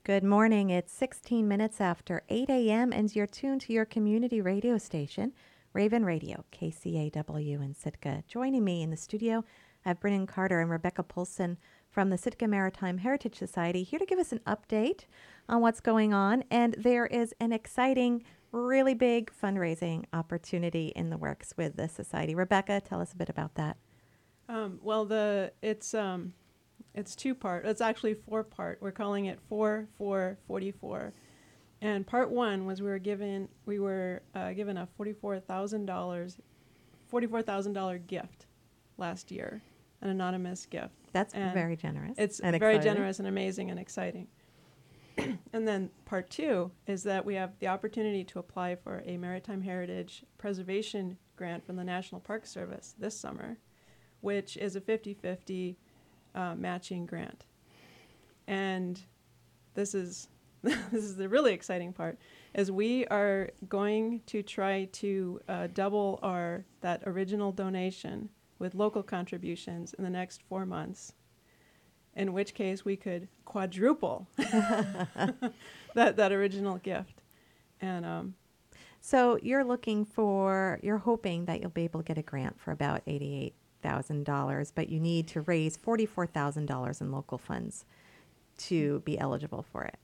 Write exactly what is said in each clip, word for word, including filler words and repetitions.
Good morning. It's sixteen minutes after eight a.m. and you're tuned to your community radio station, Raven Radio, K C A W in Sitka. Joining me in the studio, I have Brennan Carter and Rebecca Polson from the Sitka Maritime Heritage Society here to give us an update on what's going on. And there is an exciting, really big fundraising opportunity in the works with the society. Rebecca, tell us a bit about that. Um, well, the it's um, it's two part. It's actually four part. We're calling it four four forty four, and part one was we were given we were uh, given a forty four thousand dollars, forty four thousand dollar gift last year, an anonymous gift. That's And very generous. It's and very exciting. generous and amazing and exciting. And then part two is that we have the opportunity to apply for a maritime heritage preservation grant from the National Park Service this summer, which is a fifty-fifty uh, matching grant. And this is this is the really exciting part, is we are going to try to uh, double our that original donation with local contributions in the next four months, in which case we could quadruple that that original gift. And um, So you're looking for, you're hoping that you'll be able to get a grant for about eighty-eight thousand dollars, but you need to raise forty-four thousand dollars in local funds to be eligible for it.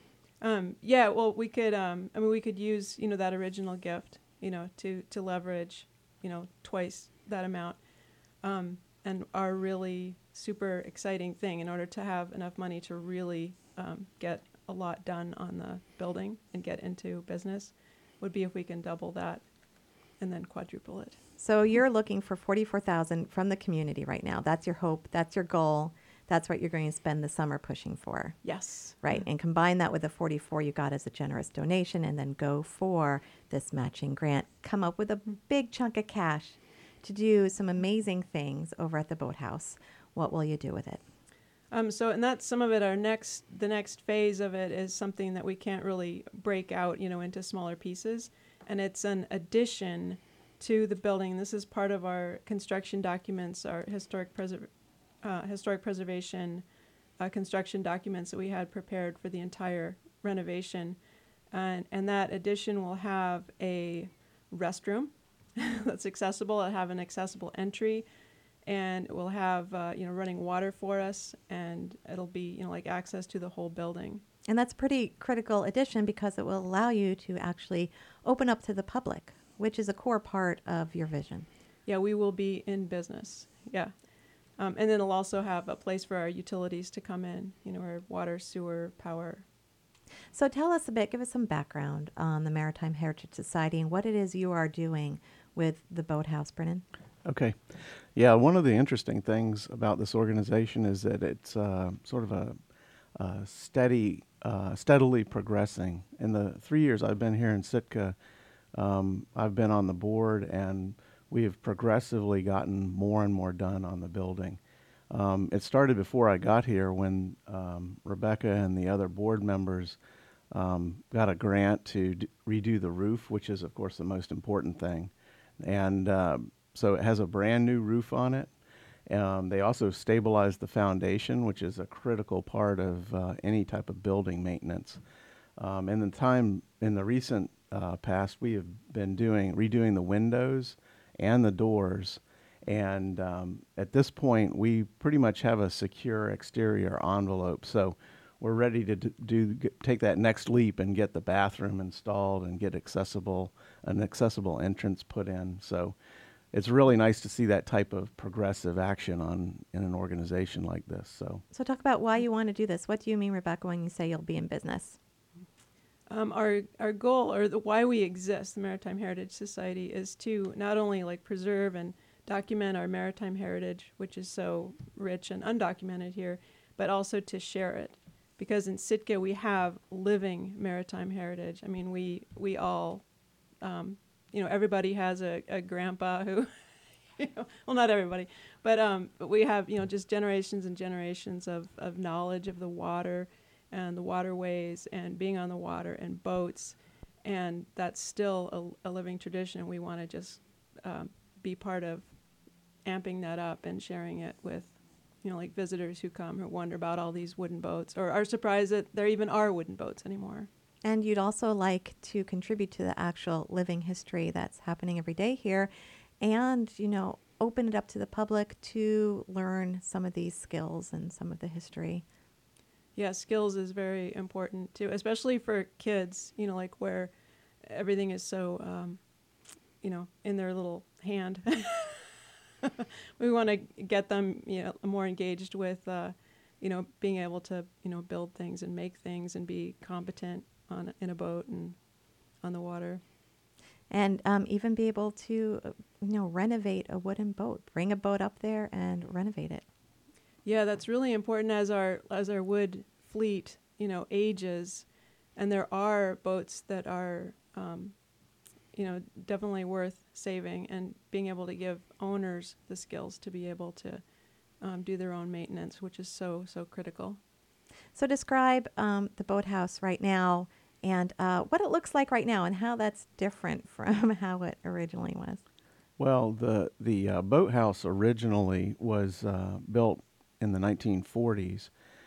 Um, yeah, well, we could. Um, I mean, we could use you know that original gift, you know, to to leverage, you know, twice that amount. Um, and our really super exciting thing, in order to have enough money to really um, get a lot done on the building and get into business, would be if we can double that, and then quadruple it. So you're looking for forty-four thousand dollars from the community right now. That's your hope. That's your goal. That's what you're going to spend the summer pushing for. Yes. Right. Mm-hmm. And combine that with the forty-four you got as a generous donation, and then go for this matching grant. Come up with a big chunk of cash to do some amazing things over at the boathouse. What will you do with it? Um, so, and that's some of it. Our next, the next phase of it is something that we can't really break out, you know, into smaller pieces, and it's an addition to the building. This is part of our construction documents, our historic preser- uh, historic preservation uh, construction documents that we had prepared for the entire renovation, and and that addition will have a restroom that's accessible. It'll have an accessible entry, and it will have uh, you know running water for us, and it'll be you know like access to the whole building. And that's a pretty critical addition because it will allow you to actually open up to the public, which is a core part of your vision. Yeah, we will be in business. Yeah. Um, and then it'll also have a place for our utilities to come in, you know, our water, sewer, power. So tell us a bit, give us some background on the Maritime Heritage Society and what it is you are doing with the boathouse, Brennan. Okay. Yeah, one of the interesting things about this organization is that it's uh, sort of a, a steady, uh, steadily progressing. In the three years I've been here in Sitka, um, I've been on the board, and we have progressively gotten more and more done on the building. Um, it started before I got here when um, Rebecca and the other board members um, got a grant to d- redo the roof, which is, of course, the most important thing. And uh, so it has a brand new roof on it. Um, they also stabilized the foundation, which is a critical part of uh, any type of building maintenance. Um, in the time, in the recent uh, past, we have been doing redoing the windows and the doors. And um, at this point, we pretty much have a secure exterior envelope. So we're ready to d- do get, take that next leap and get the bathroom installed and get accessible an accessible entrance put in. So it's really nice to see that type of progressive action on in an organization like this. So, So talk about why you want to do this. What do you mean, Rebecca, when you say you'll be in business? Um, our our goal, or the, why we exist, the Maritime Heritage Society, is to not only like preserve and document our maritime heritage, which is so rich and undocumented here, but also to share it. Because in Sitka we have living maritime heritage. I mean, we we all, um, you know, everybody has a, a grandpa who, you know, well, not everybody, but um, but we have you know just generations and generations of, of knowledge of the water and the waterways and being on the water and boats, and that's still a, a living tradition. We want to just um, be part of amping that up and sharing it with you know, like visitors who come who wonder about all these wooden boats or are surprised that there even are wooden boats anymore. And you'd also like to contribute to the actual living history that's happening every day here and, you know, open it up to the public to learn some of these skills and some of the history. Yeah, skills is very important too, especially for kids, you know, like where everything is so, um, you know, in their little hand. We want to get them, you know, more engaged with, uh, you know, being able to, you know, build things and make things and be competent on in a boat and on the water. And um, even be able to, uh, you know, renovate a wooden boat. Bring a boat up there and renovate it. Yeah, that's really important as our as our wood fleet, you know, ages, and there are boats that are, um, you know, definitely worth saving and being able to give owners the skills to be able to um, do their own maintenance, which is so so critical. So describe um, the boathouse right now and uh, what it looks like right now and how that's different from how it originally was. Well, the the uh, boathouse originally was uh, built in the nineteen forties,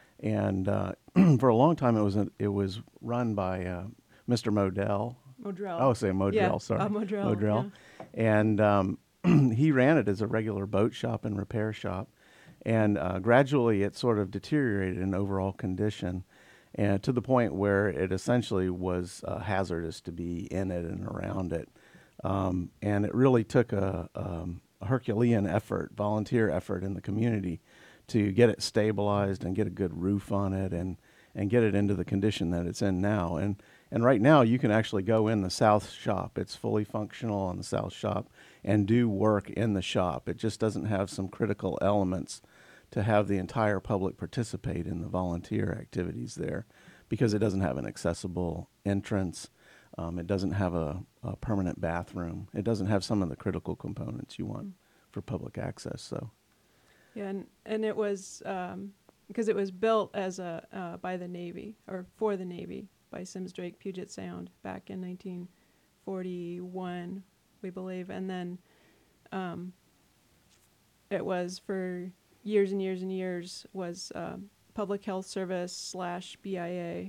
and uh, for a long time it was a, it was run by uh, Mister Modell. Modrell. Oh, say Modrell, yeah, sorry, uh, Modrell. Modrell, Yeah. and um, he ran it as a regular boat shop and repair shop, and uh, gradually it sort of deteriorated in overall condition, and to the point where it essentially was uh, hazardous to be in it and around it. Um, and it really took a, um, a Herculean effort, volunteer effort in the community to get it stabilized and get a good roof on it and, and get it into the condition that it's in now. And, and right now you can actually go in the south shop. It's fully functional on the south shop and do work in the shop. It just doesn't have some critical elements to have the entire public participate in the volunteer activities there because it doesn't have an accessible entrance. Um, it doesn't have a, a permanent bathroom. It doesn't have some of the critical components you want for public access. So, Yeah, and, and it was um, because it was built as a uh, by the Navy or for the Navy by Sims Drake Puget Sound back in nineteen forty-one, we believe, and then um, it was for years and years and years was um, Public Health Service slash B I A.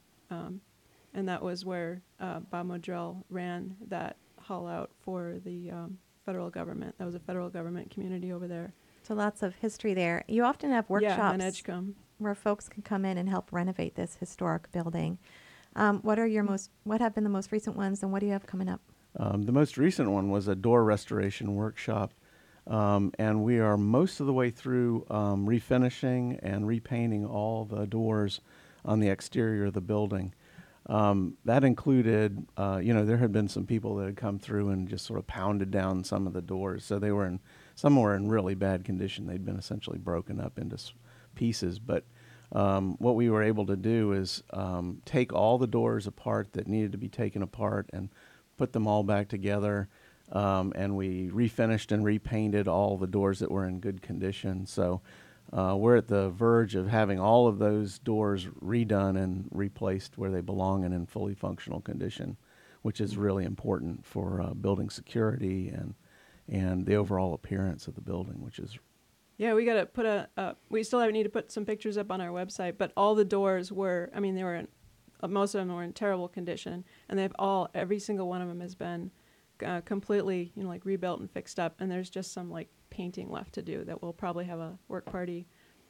Um, And that was where uh, Bob Modrell ran that haul out for the um, federal government. That was a federal government community over there. So lots of history there. You often have Yeah, workshops in Edgecombe. where folks can come in and help renovate this historic building. Um, what are your most? What have been the most recent ones, and what do you have coming up? um, the most recent one was a door restoration workshop, um, and we are most of the way through um, refinishing and repainting all the doors on the exterior of the building. Um, that included, uh, you know, there had been some people that had come through and just sort of pounded down some of the doors. So they were in, some were in really bad condition. They'd been essentially broken up into s- pieces. But um, what we were able to do is um, take all the doors apart that needed to be taken apart and put them all back together. Um, and we refinished and repainted all the doors that were in good condition. So Uh, we're at the verge of having all of those doors redone and replaced where they belong and in fully functional condition, which is really important for uh, building security and and the overall appearance of the building, which is. Yeah, we got to put a. Uh, we still have, need to put some pictures up on our website, but all the doors were. I mean, they were. In, uh, most of them were in terrible condition, and they've all. Every single one of them has been uh, completely, you know, like rebuilt and fixed up, and there's just some like painting left to do that we'll probably have a work party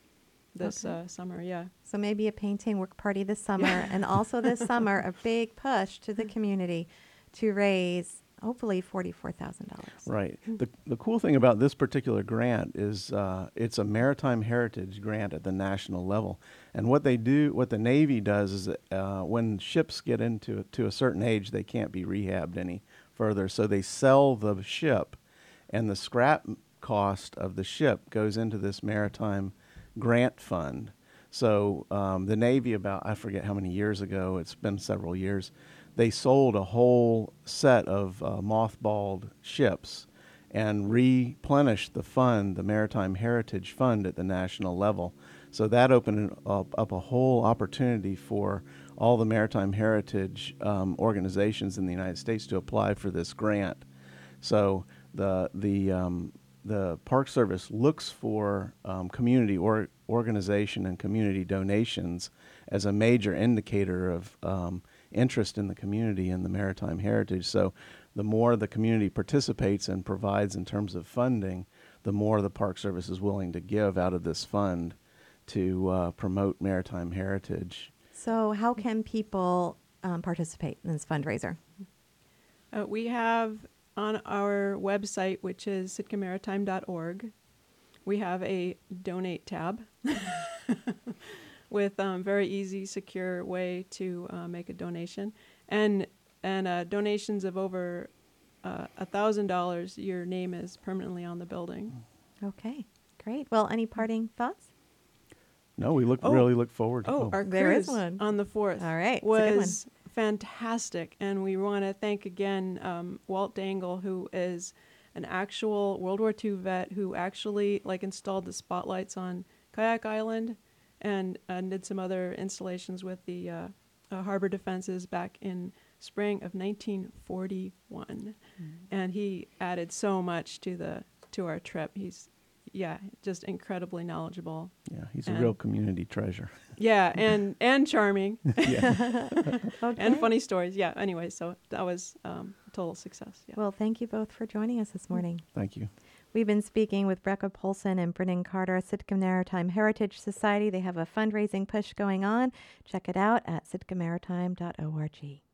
this Okay. uh, summer. Yeah. So maybe a painting work party this summer, and also this summer a big push to the community to raise hopefully forty-four thousand dollars. Right. The the cool thing about this particular grant is uh, it's a maritime heritage grant at the national level. And what they do, what the Navy does is that, uh, when ships get into to a certain age, they can't be rehabbed any further. So they sell the ship, and the scrap cost of the ship goes into this maritime grant fund. So um, the Navy, about, I forget how many years ago, it's been several years, they sold a whole set of uh, mothballed ships and replenished the fund, the Maritime Heritage Fund at the national level. So that opened up, up a whole opportunity for all the maritime heritage um, organizations in the United States to apply for this grant. So the the um, the Park Service looks for um, community or organization and community donations as a major indicator of um, interest in the community and the maritime heritage. So the more the community participates and provides in terms of funding, the more the Park Service is willing to give out of this fund to uh, promote maritime heritage. So how can people um, participate in this fundraiser? Uh, we have on our website, which is sitka maritime dot org, we have a donate tab with a um, very easy, secure way to uh, make a donation. And and uh, donations of over uh, one thousand dollars, your name is permanently on the building. Okay, great. Well, any parting thoughts? No, we look Oh. really look forward to Oh, our There is cruise one. on the fourth All right, it's a good was fantastic. And we want to thank again um, Walt Dangle, who is an actual World War Two vet who actually like installed the spotlights on Kayak Island and, and did some other installations with the uh, uh, harbor defenses back in spring of nineteen forty-one. Mm-hmm. And he added so much to the to our trip. He's, yeah, just incredibly knowledgeable. Yeah, he's a And- real community treasure. Yeah, and and charming. Yeah. Okay. And funny stories. Yeah. Anyway, so that was um, a total success. Yeah. Well, thank you both for joining us this morning. Thank you. We've been speaking with Brecca Polson and Brennan Carter, Sitka Maritime Heritage Society. They have a fundraising push going on. Check it out at sitka maritime dot org.